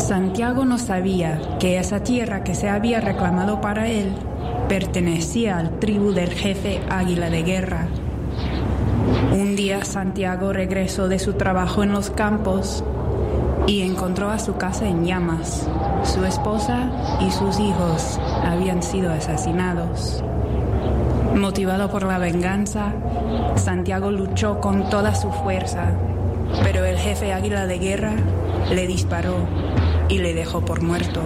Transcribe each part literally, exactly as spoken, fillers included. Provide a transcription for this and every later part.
Santiago no sabía que esa tierra que se había reclamado para él pertenecía al tribu del jefe Águila de Guerra. Un día Santiago regresó de su trabajo en los campos y encontró a su casa en llamas. Su esposa y sus hijos habían sido asesinados. Motivado por la venganza, Santiago luchó con toda su fuerza, pero el jefe Águila de Guerra le disparó y le dejó por muerto.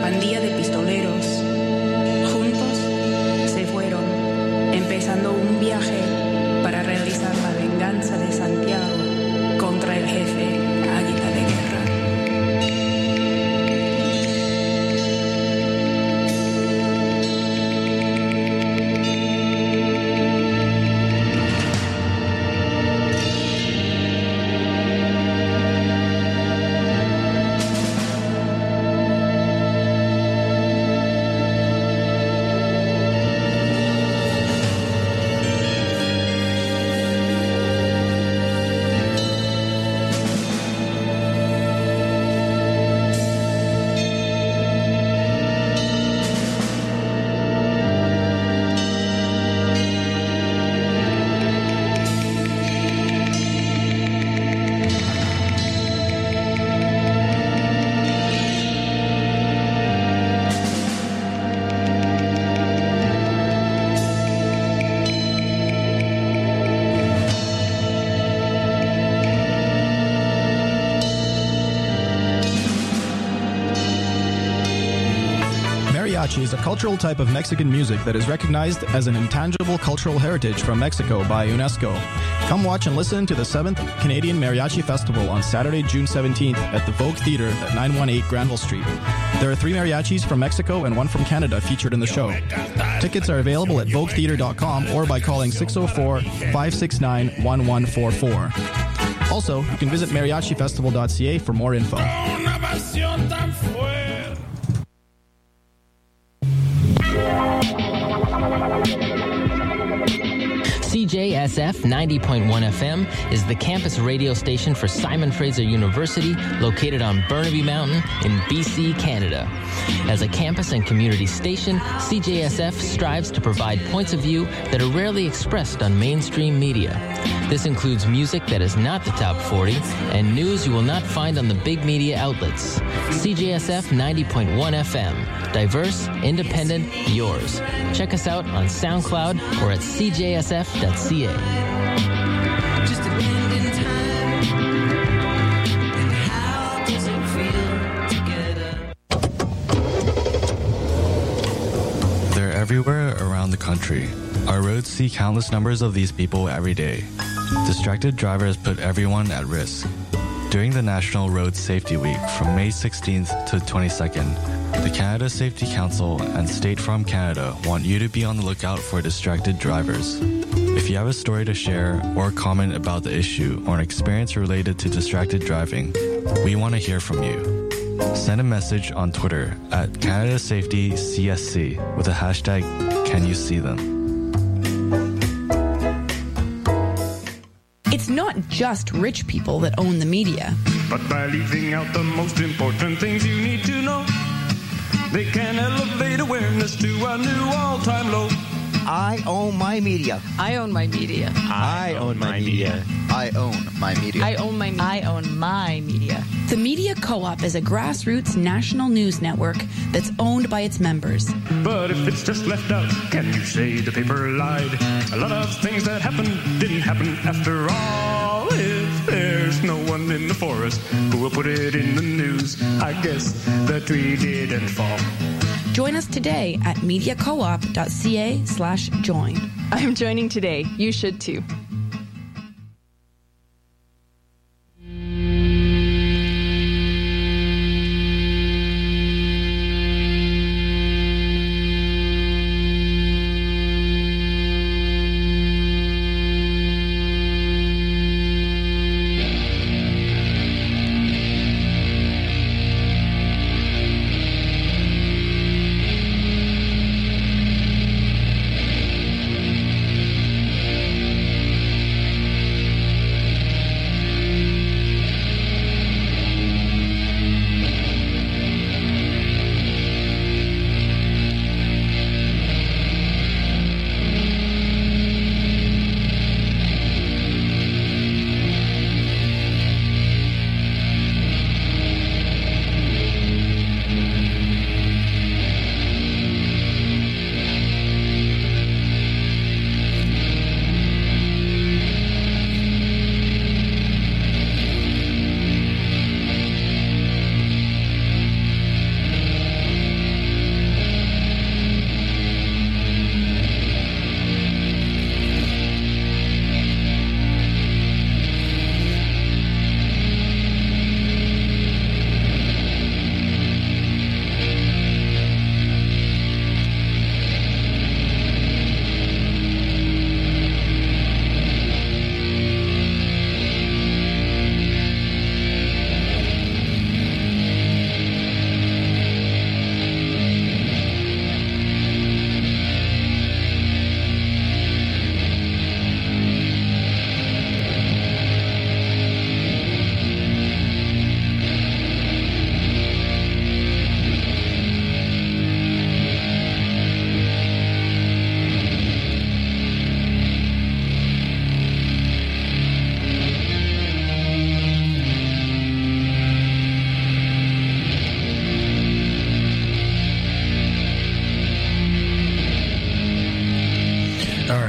pandilla de pistoleros. Juntos se fueron, empezando un viaje para realizar la venganza de Santiago contra el jefe Águila de Guerra. Mariachi is a cultural type of Mexican music that is recognized as an intangible cultural heritage from Mexico by UNESCO. Come watch and listen to the seventh Canadian Mariachi Festival on Saturday, June seventeenth at the Vogue Theatre at nine one eight Granville Street. There are three mariachis from Mexico and one from Canada featured in the show. Tickets are available at vogue theatre dot com or by calling six oh four, five six nine, one one four four. Also, you can visit mariachi festival dot c a for more info. C J S F ninety point one F M is the campus radio station for Simon Fraser University, located on Burnaby Mountain in B C, Canada. As a campus and community station, C J S F strives to provide points of view that are rarely expressed on mainstream media. This includes music that is not the top forty and news you will not find on the big media outlets. C J S F ninety point one F M. Diverse, independent, yours. Check us out on SoundCloud or at c j s f dot c a. Just a bend in time. And how does it feel together? They're everywhere around the country. Our roads see countless numbers of these people every day. Distracted drivers put everyone at risk. During the National Road Safety Week from May sixteenth to twenty-second, the Canada Safety Council and State Farm Canada want you to be on the lookout for distracted drivers. If you have a story to share or comment about the issue or an experience related to distracted driving, we want to hear from you. Send a message on Twitter at Canada Safety C S C with the hashtag Can You See Them? It's not just rich people that own the media. But by leaving out the most important things you need to know, they can elevate awareness to a new all-time low. I own my media. I own my media. I own my media. I own my media. I own my media. I own my media. The Media Co-op is a grassroots national news network that's owned by its members. But if it's just left out, can you say the paper lied? A lot of things that happened didn't happen after all. If there's no one in the forest who will put it in the news, I guess the tree didn't fall. Join us today at media co op dot c a slash join. I'm joining today. You should too.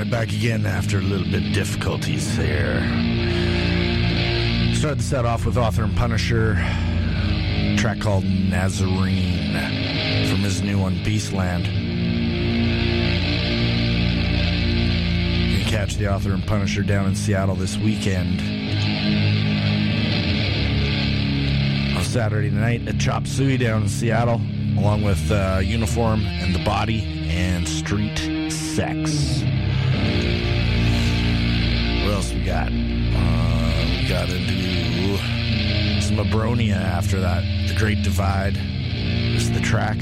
back again after a little bit of difficulties there. Started the set off with Author and Punisher, a track called Nazarene from his new one, Beastland. You can catch the Author and Punisher down in Seattle this weekend. On Saturday night at Chop Suey down in Seattle, along with uh, Uniform and The Body and Street Sex. What else we got? Uh, we got into some Abronia after that. The Great Divide is the track.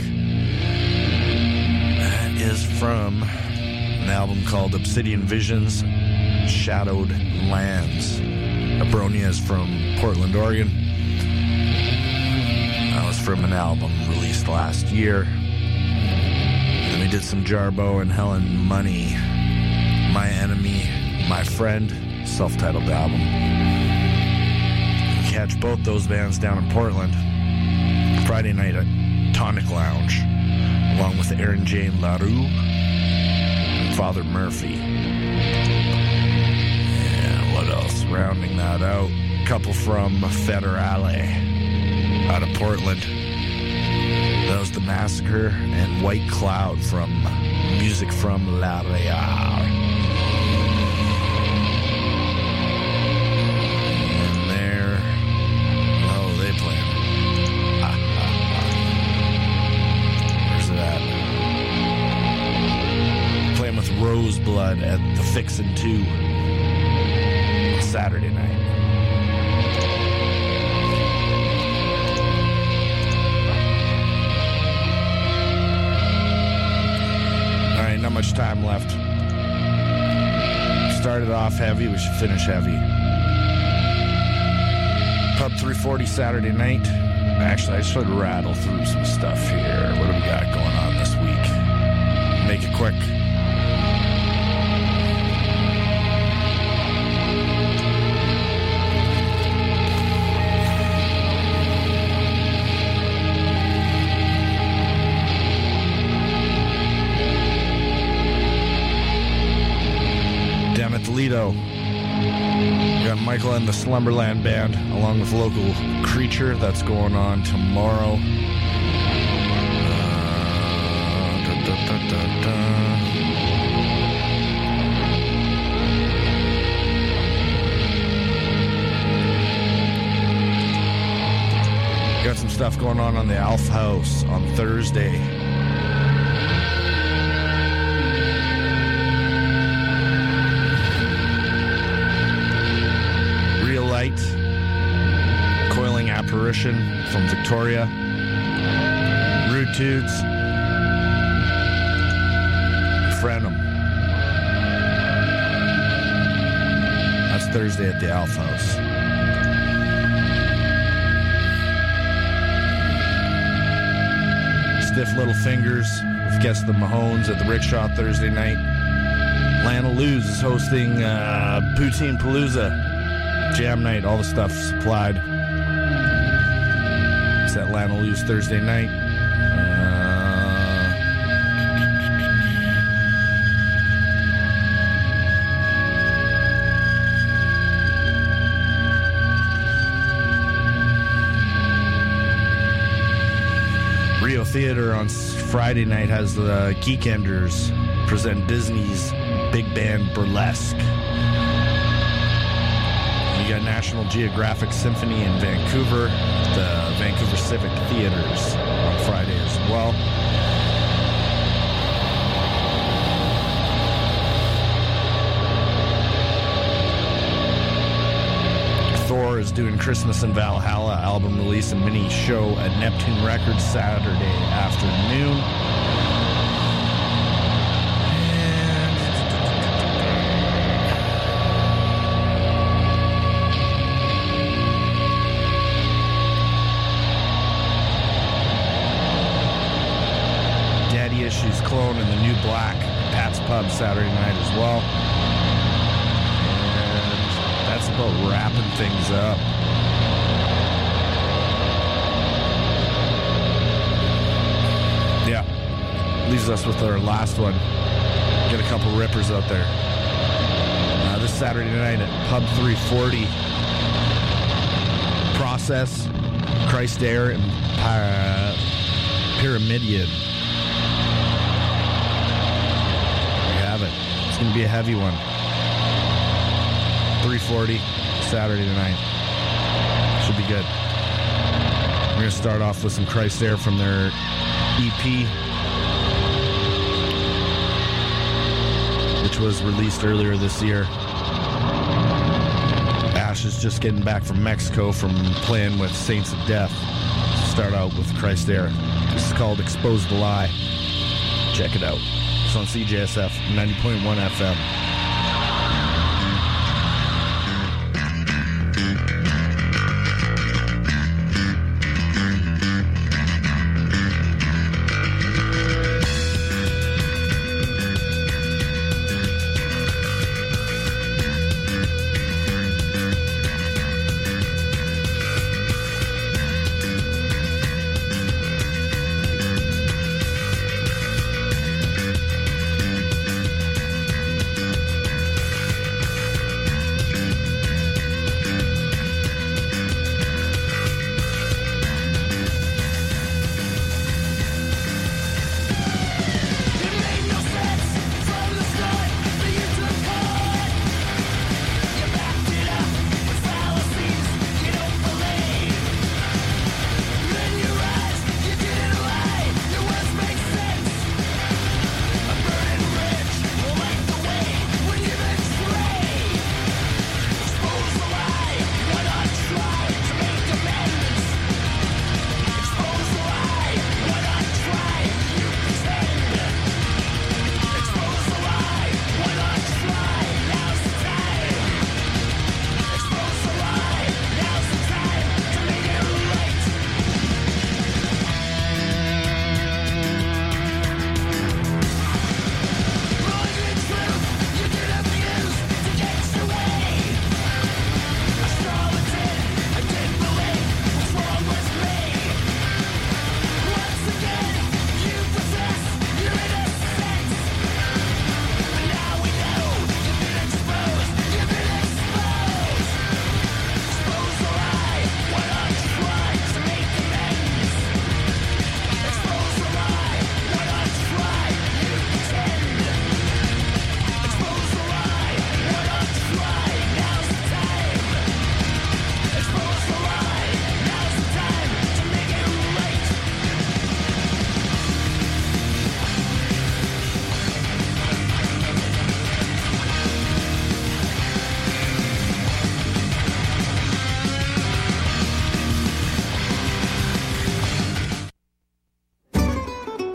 That is from an album called Obsidian Visions, Shadowed Lands. Abronia is from Portland, Oregon. That was from an album released last year. Then we did some Jarbo and Helen Money, My Enemy, My Friend, self-titled album. You can catch both those bands down in Portland Friday night at Tonic Lounge, along with Aaron Jane LaRue and Father Murphy. And what else? Rounding that out, a couple from Federale out of Portland. That was The Massacre and White Cloud from Music from La Real. And there, oh, they playing. Ah, ah, ah. Where's it at? Playing with Roseblood at the Fixin' two on Saturday night. Not much time left. Started off heavy, we should finish heavy. Pub three forty Saturday night. Actually, I should rattle through some stuff here. What do we got going on this week? Make it quick. Toledo. We got Michael and the Slumberland Band, along with local Creature. That's going on tomorrow. Uh, da, da, da, da, da. Got some stuff going on on the Alf House on Thursday. Coiling Apparition from Victoria. Rude Toots. Frenum. That's Thursday at the Alf House. Stiff Little Fingers with Guess the Mahones at the Rickshaw Thursday night. Lana Luz is hosting uh, Poutine Palooza. Jam night, all the stuff supplied. It's at Lana Luz Thursday night. Uh, Rio Theater on Friday night has the Geekenders present Disney's Big Band Burlesque. You got National Geographic Symphony in Vancouver, the Vancouver Civic Theaters on Friday as well. Thor is doing Christmas in Valhalla album release and mini show at Neptune Records Saturday afternoon. Issues Clone and the New Black Pat's Pub Saturday night as well. And that's about wrapping things up. Yeah. Leaves us with our last one. Get a couple rippers out there. Saturday night at Pub three forty. Process, Christ Air, and uh, Pyramidion. There you have it. It's going to be a heavy one. three forty, Saturday night. Should be good. We're going to start off with some Christ Air from their E P, which was released earlier this year. Ash is just getting back from Mexico from playing with Saints of Death. Start out with Christ Air. This is called Expose the Lie. Check it out. It's on C J S F ninety point one F M.